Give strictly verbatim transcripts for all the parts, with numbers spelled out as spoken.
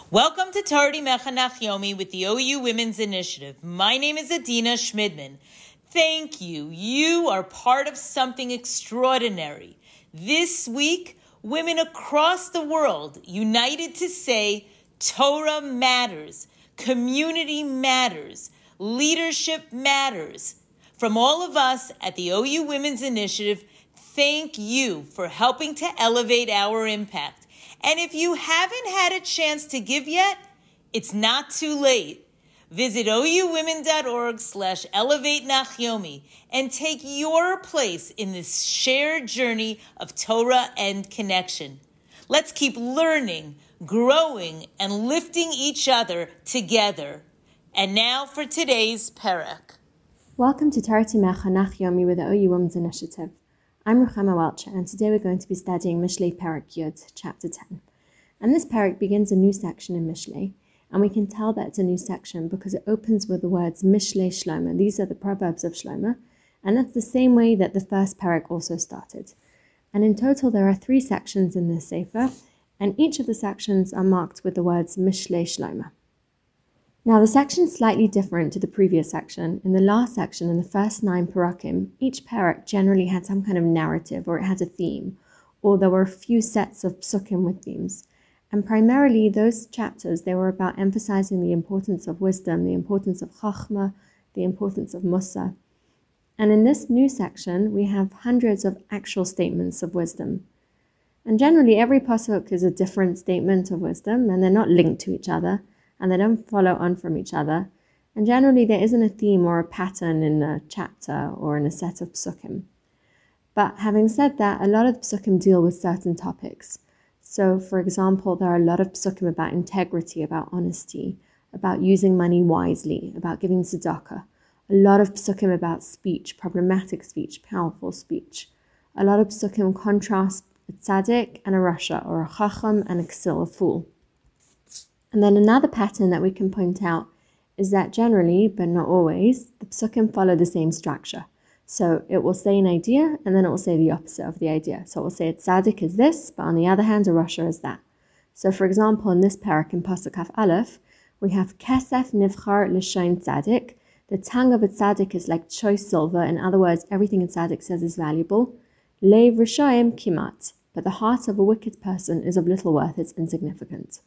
Welcome to Tardi Mechanach Yomi with the O U Women's Initiative. My name is Adina Schmidman. Thank you. You are part of something extraordinary. This week, women across the world united to say Torah matters, community matters, leadership matters. From all of us at the O U Women's Initiative, thank you for helping to elevate our impact. And if you haven't had a chance to give yet, it's not too late. Visit ouwomen.org slash elevate nachyomi and take your place in this shared journey of Torah and connection. Let's keep learning, growing, and lifting each other together. And now for today's Perek. Welcome to Tardi Mechanach Yomi with the O U Women's Initiative. I'm Ruchama Welcher, and today we're going to be studying Mishlei Perek Yud, chapter ten. And this Perek begins a new section in Mishlei, and we can tell that it's a new section because it opens with the words Mishlei Shlomo. These are the Proverbs of Shlomo, and that's the same way that the first Perek also started. And in total, there are three sections in this Sefer, and each of the sections are marked with the words Mishlei Shlomo. Now, the section is slightly different to the previous section. In the last section, in the first nine Perakim, each Perek generally had some kind of narrative, or it had a theme, or there were a few sets of psukim with themes. And primarily, those chapters, they were about emphasizing the importance of wisdom, the importance of chachma, the importance of musa. And in this new section, we have hundreds of actual statements of wisdom. And generally, every pasuk is a different statement of wisdom, and they're not linked to each other, and they don't follow on from each other. And generally, there isn't a theme or a pattern in a chapter or in a set of psukim. But having said that, a lot of psukim deal with certain topics. So, for example, there are a lot of psukim about integrity, about honesty, about using money wisely, about giving tzedakah. A lot of psukim about speech, problematic speech, powerful speech. A lot of psukim contrast a tzaddik and a rasha, or a chacham and a ksil, a fool. And then another pattern that we can point out is that generally, but not always, the psukim follow the same structure. So it will say an idea, and then it will say the opposite of the idea. So it will say a tzaddik is this, but on the other hand, a rasha is that. So for example, in this parak in Pasuk Kaf Aleph, we have kesef nivchar l'shayin tzaddik. The tongue of a tzaddik is like choice silver. In other words, everything a tzaddik says is valuable. Leiv rishayim kimat. But the heart of a wicked person is of little worth, it's insignificant.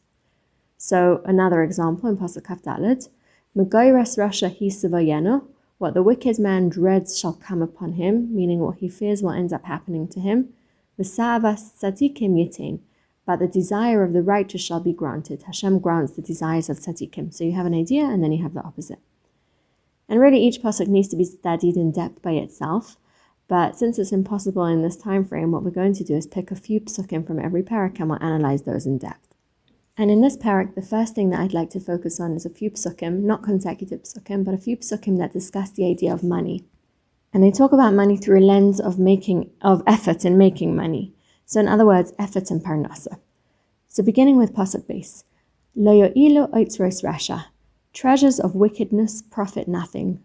So another example in Pasuk Kaf Daled, Megoyres rasha hi sivayenu. What the wicked man dreads shall come upon him, meaning what he fears will end up happening to him. V'sa'avas tzadikim yitain. But the desire of the righteous shall be granted. Hashem grants the desires of tzadikim. So you have an idea, and then you have the opposite. And really, each pasuk needs to be studied in depth by itself. But since it's impossible in this time frame, what we're going to do is pick a few psukim from every parak, and we'll analyze those in depth. And in this parak, the first thing that I'd like to focus on is a few psukim, not consecutive psukim, but a few psukim that discuss the idea of money. And they talk about money through a lens of making, of effort in making money. So in other words, effort and parnasa. So beginning with pasuk base, Lo yo'ilu oitzros rasha. Treasures of wickedness profit nothing.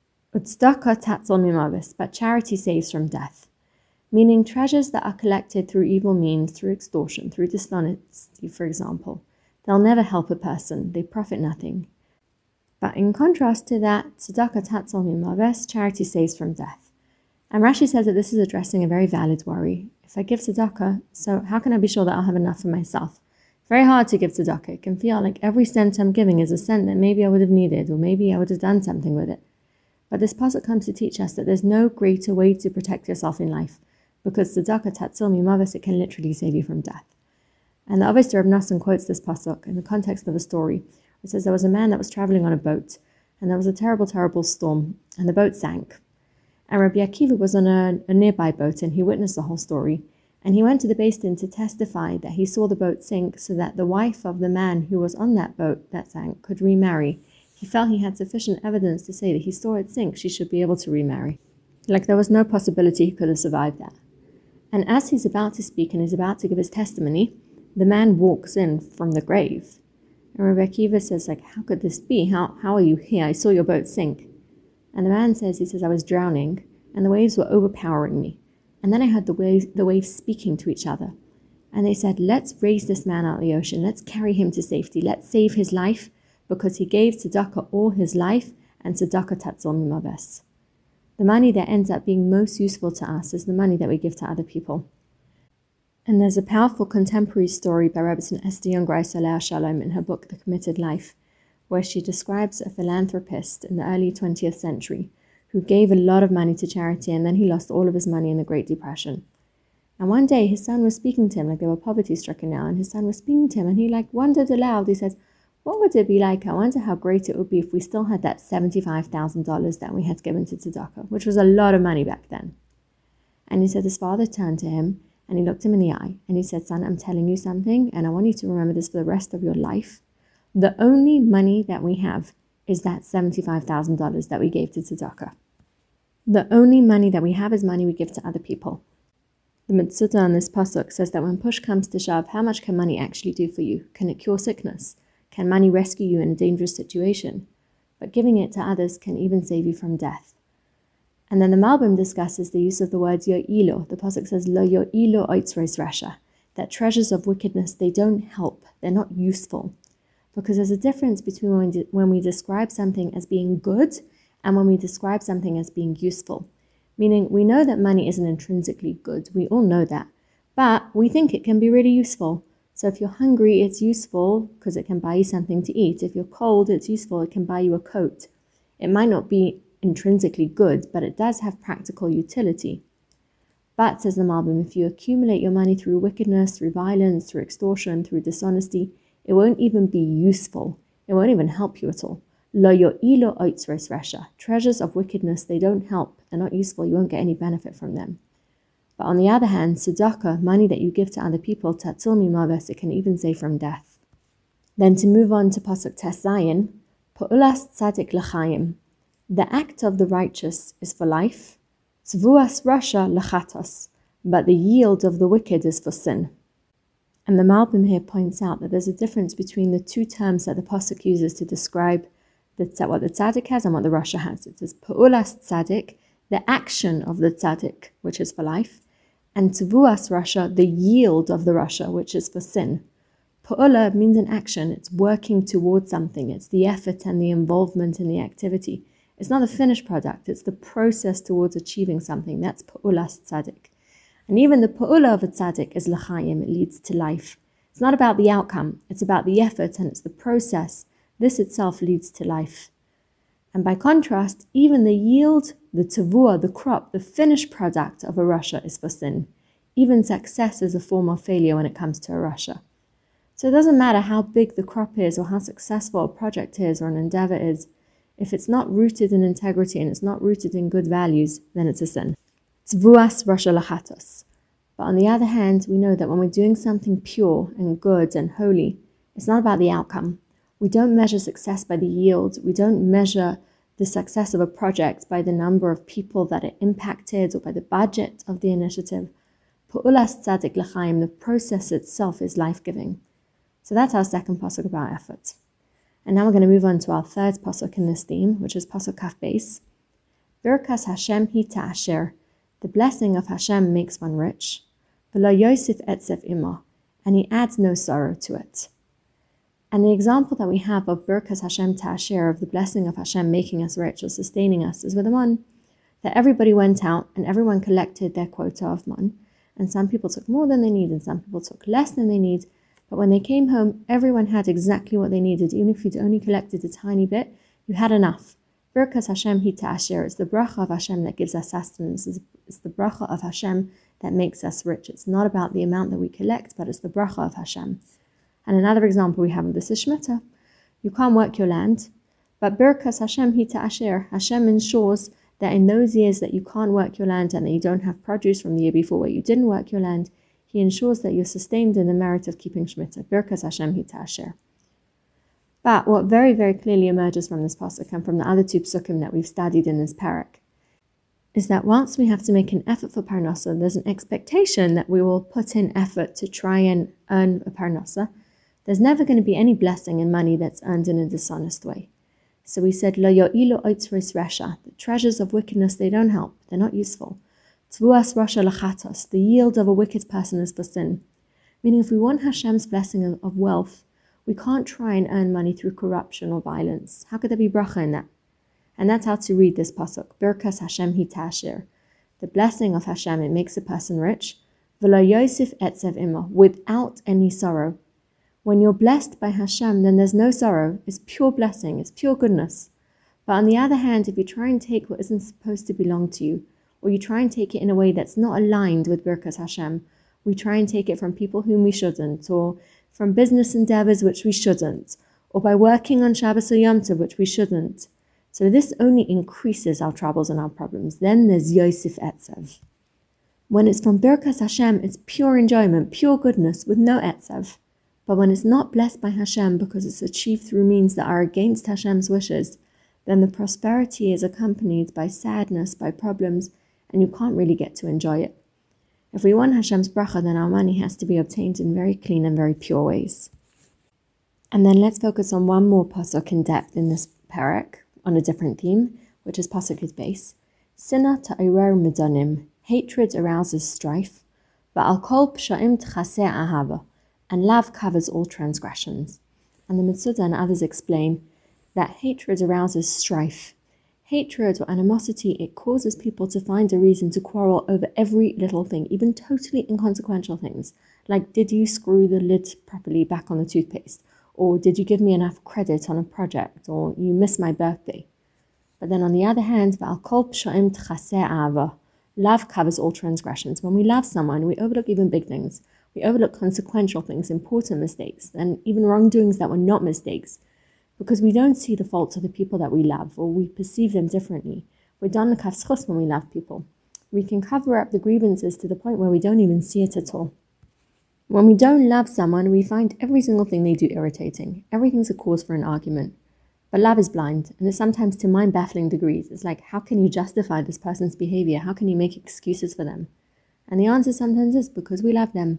Utzdaka tatzol mimavis, but charity saves from death. Meaning treasures that are collected through evil means, through extortion, through dishonesty, for example. They'll never help a person, they profit nothing. But in contrast to that, tzedakah tatzol mimaves, charity saves from death. And Rashi says that this is addressing a very valid worry. If I give tzedakah, so how can I be sure that I'll have enough for myself? Very hard to give tzedakah. It can feel like every cent I'm giving is a cent that maybe I would have needed, or maybe I would have done something with it. But this pasuk comes to teach us that there's no greater way to protect yourself in life, because tzedakah tatzil mimavis, it can literally save you from death. And the Avos Reb Nosson quotes this pasuk in the context of a story. It says there was a man that was traveling on a boat, and there was a terrible, terrible storm, and the boat sank. And Rabbi Akiva was on a, a nearby boat, and he witnessed the whole story. And he went to the Beis Din to testify that he saw the boat sink so that the wife of the man who was on that boat that sank could remarry. He felt he had sufficient evidence to say that he saw it sink, she should be able to remarry. Like there was no possibility he could have survived that. And as he's about to speak and he's about to give his testimony, the man walks in from the grave. And Rabbi Akiva says, like, how could this be? How how are you here? I saw your boat sink. And the man says, he says, I was drowning and the waves were overpowering me. And then I heard the waves, the waves speaking to each other. And they said, let's raise this man out of the ocean. Let's carry him to safety. Let's save his life because he gave tzedakah all his life, and tzedakah tatzil mimaves. The money that ends up being most useful to us is the money that we give to other people. And there's a powerful contemporary story by Rebbetzin Esther Young Grace Alea Shalom in her book The Committed Life, where she describes a philanthropist in the early twentieth century who gave a lot of money to charity, and then he lost all of his money in the Great Depression. And one day his son was speaking to him, like they were poverty stricken now, and his son was speaking to him, and he like wondered aloud. He says, what would it be like? I wonder how great it would be if we still had that seventy-five thousand dollars that we had given to tzedakah, which was a lot of money back then. And he said his father turned to him and he looked him in the eye and he said, son, I'm telling you something, and I want you to remember this for the rest of your life. The only money that we have is that seventy-five thousand dollars that we gave to tzedakah. The only money that we have is money we give to other people. The Mitzvah on this pasuk says that when push comes to shove, how much can money actually do for you? Can it cure sickness? Can money rescue you in a dangerous situation? But giving it to others can even save you from death. And then the Malbim discusses the use of the word yo'ilo. The pasuk says, lo yo'ilo oitzros rasha, that treasures of wickedness, they don't help, they're not useful. Because there's a difference between when we, de- when we describe something as being good and when we describe something as being useful. Meaning, we know that money isn't intrinsically good, we all know that, but we think it can be really useful. So if you're hungry, it's useful because it can buy you something to eat. If you're cold, it's useful, it can buy you a coat. It might not be intrinsically good, but it does have practical utility. But, says the Malbim, if you accumulate your money through wickedness, through violence, through extortion, through dishonesty, it won't even be useful. It won't even help you at all. Lo yo'ilo oitzros rasha. Treasures of wickedness, they don't help. They're not useful. You won't get any benefit from them. But on the other hand, tzedakah, money that you give to other people, tatzil mimaves, it can even save from death. Then to move on to pasuk tes zayin, pa'ulas tzadik l'chaim. The act of the righteous is for life, tzvuas rasha l'chatos, but the yield of the wicked is for sin. And the Malbim here points out that there's a difference between the two terms that the pasuk uses to describe the, what the tzaddik has and what the rasha has. It says pa'ulas tzadik, the action of the tzaddik, which is for life, and tzvuas rasha, the yield of the rasha, which is for sin. Pa'ula means an action. It's working towards something. It's the effort and the involvement in the activity. It's not the finished product. It's the process towards achieving something. That's pa'ulas tzaddik. And even the pa'ula of a tzaddik is l'chaim. It leads to life. It's not about the outcome. It's about the effort and it's the process. This itself leads to life. And by contrast, even the yield, the tavua, the crop, the finished product of a rasha is for sin. Even success is a form of failure when it comes to a rasha. So it doesn't matter how big the crop is or how successful a project is or an endeavor is. If it's not rooted in integrity and it's not rooted in good values, then it's a sin. Tvuas rasha lachatos. But on the other hand, we know that when we're doing something pure and good and holy, it's not about the outcome. We don't measure success by the yield. We don't measure the success of a project by the number of people that it impacted or by the budget of the initiative. Pa'ulas tzadik l'chaim, the process itself is life-giving. So that's our second pasuk about effort. And now we're going to move on to our third pasuk in this theme, which is pasuk kaf beis. Birkas Hashem hi ta'asher. The blessing of Hashem makes one rich. V'lo yosif etzef imo. And he adds no sorrow to it. And the example that we have of Birkas Hashem ta'asher, of the blessing of Hashem making us rich or sustaining us, is with the mon. That everybody went out and everyone collected their quota of mon. And some people took more than they need and some people took less than they need. But when they came home, everyone had exactly what they needed. Even if you'd only collected a tiny bit, you had enough. Birkas Hashem hi ta'asher. It's the bracha of Hashem that gives us sustenance. It's the bracha of Hashem that makes us rich. It's not about the amount that we collect, but it's the bracha of Hashem. And another example we have of this is Shemitah. You can't work your land, but Birkas Hashem hi ta'asher. Hashem ensures that in those years that you can't work your land and that you don't have produce from the year before where you didn't work your land, He ensures that you're sustained in the merit of keeping Shemitah. Birkas Hashem hi ta'asher. But what very, very clearly emerges from this pasuk and from the other two psukim that we've studied in this parak is that whilst we have to make an effort for parnasa, there's an expectation that we will put in effort to try and earn a parnasa. There's never going to be any blessing in money that's earned in a dishonest way. So we said, Lo yo'ilo oitzros rasha. The treasures of wickedness, they don't help. They're not useful. Tvuas rasha lachatos. The yield of a wicked person is for sin. Meaning if we want Hashem's blessing of, of wealth, we can't try and earn money through corruption or violence. How could there be bracha in that? And that's how to read this pasuk. Birkas Hashem hi ta'ashir. The blessing of Hashem, it makes a person rich. V'lo yosef etzev ima, without any sorrow. When you're blessed by Hashem, then there's no sorrow. It's pure blessing. It's pure goodness. But on the other hand, if you try and take what isn't supposed to belong to you, or you try and take it in a way that's not aligned with Birkas Hashem, we try and take it from people whom we shouldn't, or from business endeavors which we shouldn't, or by working on Shabbos or Yom Tov which we shouldn't. So this only increases our troubles and our problems. Then there's Yosef Etzev. When it's from Birkas Hashem, it's pure enjoyment, pure goodness with no Etzev. But when it's not blessed by Hashem because it's achieved through means that are against Hashem's wishes, then the prosperity is accompanied by sadness, by problems, and you can't really get to enjoy it. If we want Hashem's bracha, then our money has to be obtained in very clean and very pure ways. And then let's focus on one more pasuk in depth in this parak, on a different theme, which is pasuk his base. Sina ta'irer midonim, hatred arouses strife, va'al kol psha'im t'chaseh ahava, and love covers all transgressions. And the Mitzuda and others explain that hatred arouses strife. Hatred or animosity, it causes people to find a reason to quarrel over every little thing, even totally inconsequential things, like did you screw the lid properly back on the toothpaste, or did you give me enough credit on a project, or you missed my birthday. But then on the other hand, love covers all transgressions. When we love someone, we overlook even big things. We overlook consequential things, important mistakes, and even wrongdoings that were not mistakes, because we don't see the faults of the people that we love, or we perceive them differently. We're done l'kaf when we love people. We can cover up the grievances to the point where we don't even see it at all. When we don't love someone, we find every single thing they do irritating. Everything's a cause for an argument. But love is blind, and it's sometimes to mind-baffling degrees. It's like, how can you justify this person's behavior? How can you make excuses for them? And the answer sometimes is because we love them.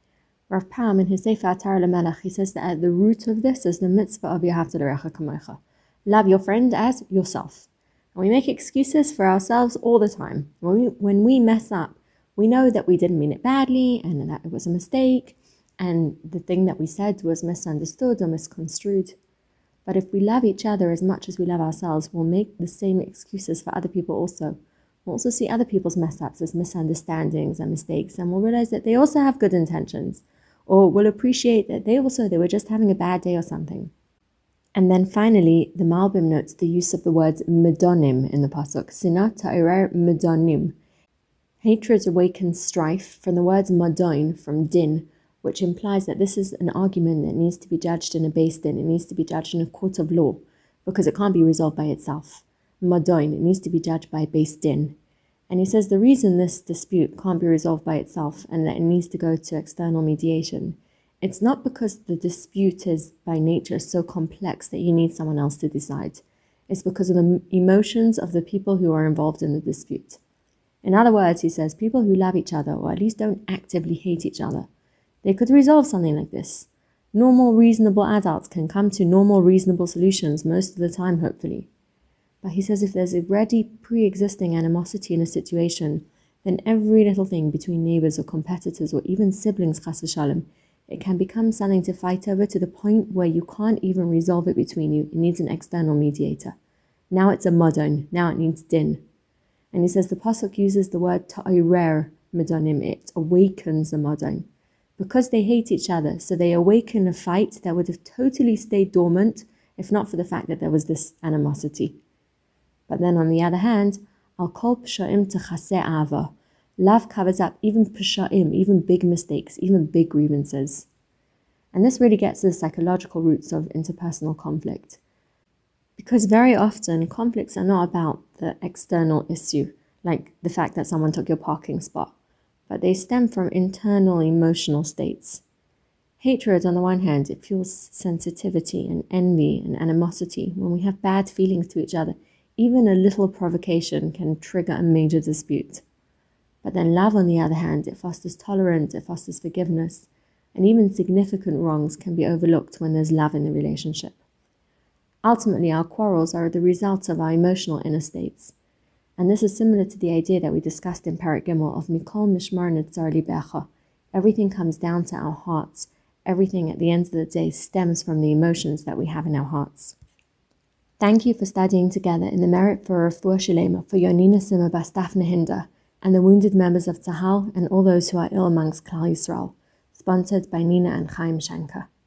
Rav Pam, in his Sefer Atar L'Melech, he says that at the root of this is the mitzvah of Yahavta l'recha kamocha. Love your friend as yourself. And we make excuses for ourselves all the time. When we, when we mess up, we know that we didn't mean it badly and that it was a mistake and the thing that we said was misunderstood or misconstrued. But if we love each other as much as we love ourselves, we'll make the same excuses for other people also. We'll also see other people's mess-ups as misunderstandings and mistakes, and we'll realize that they also have good intentions. Or we'll appreciate that they also, they were just having a bad day or something. And then finally, the Malbim notes the use of the words medonim in the pasuk. Sina ta'irer medonim. Hatred awakens strife, from the words madon, from din, which implies that this is an argument that needs to be judged in a beis din. It needs to be judged in a court of law, because it can't be resolved by itself. Madon, it needs to be judged by beis din. And he says the reason this dispute can't be resolved by itself and that it needs to go to external mediation, it's not because the dispute is by nature so complex that you need someone else to decide. It's because of the emotions of the people who are involved in the dispute. In other words, he says, people who love each other, or at least don't actively hate each other, they could resolve something like this. Normal, reasonable adults can come to normal, reasonable solutions most of the time, hopefully. But he says if there's already pre-existing animosity in a situation, then every little thing between neighbors or competitors or even siblings, chas v'shalom, it can become something to fight over to the point where you can't even resolve it between you. It needs an external mediator. Now it's a madon. Now it needs din. And he says the pasuk uses the word ta'irer medonim. It awakens the madon. Because they hate each other, so they awaken a fight that would have totally stayed dormant if not for the fact that there was this animosity. But then on the other hand, al kol psha'im t'chaseh ava. Love covers up even psha'im, even big mistakes, even big grievances. And this really gets to the psychological roots of interpersonal conflict. Because very often conflicts are not about the external issue, like the fact that someone took your parking spot, but they stem from internal emotional states. Hatred, on the one hand, it fuels sensitivity and envy and animosity. When we have bad feelings to each other, even a little provocation can trigger a major dispute. But then love, on the other hand, it fosters tolerance, it fosters forgiveness, and even significant wrongs can be overlooked when there's love in the relationship. Ultimately, our quarrels are the result of our emotional inner states. And this is similar to the idea that we discussed in Parak Gimel of Mikol Mishmar Netzar Libecha. Everything comes down to our hearts. Everything at the end of the day stems from the emotions that we have in our hearts. Thank you for studying together in the Merit for Refuah Shalema for Yonina Simma Bas Daphne Hinder and the wounded members of Tzahal and all those who are ill amongst Klal Yisrael. Sponsored by Nina and Chaim Shanker.